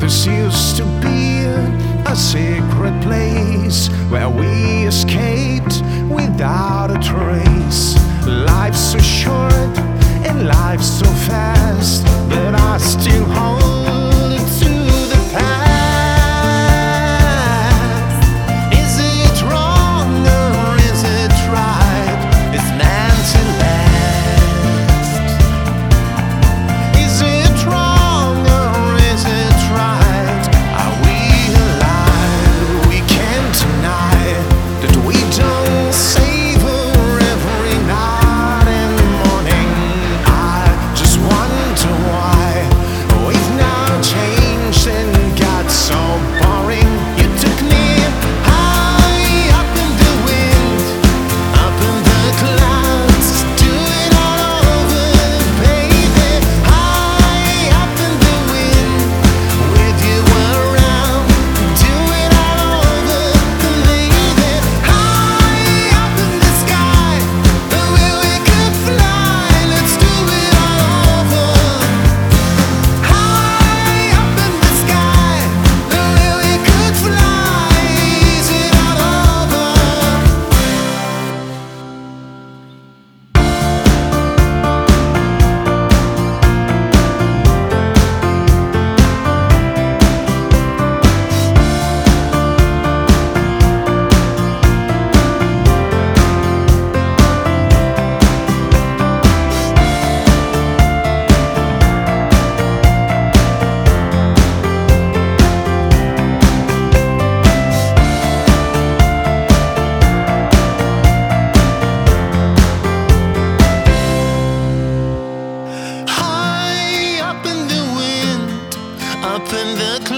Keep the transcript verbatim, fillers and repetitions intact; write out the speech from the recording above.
This used to be a secret place where we escaped without a trace. Life's so short and life's so fast, but I still hold to the past. Is it wrong or is it right? It's meant to last. Is it wrong or is it right? Are we alive? We can't deny that we don't savor every night and morning. I just wonder why we've now changed and got so boring. You took me high up in the wind, up in the clouds, do it all over, baby. High up in the wind, with you around, do it all over, baby. High up in the sky, the way we could fly, let's do it all over. High up in the sky, the way we could fly, is it all over? High up in the wind, up in the clouds.